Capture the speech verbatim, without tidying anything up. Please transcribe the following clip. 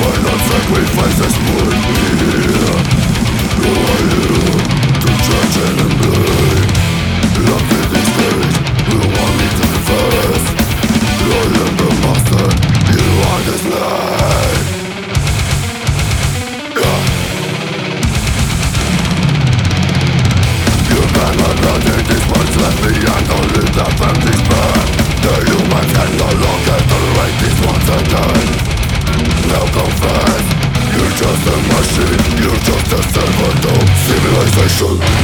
silent sacrifices put me here. Who are you to judge and blame? Look at this stage, you want me to confess. I am the master, you are the slave. Yeah. You cannot run in this world's left behind, only death and despair. The humans can no longer tolerate this once again. Now confess, you're just a machine, you're just a servant of civilization.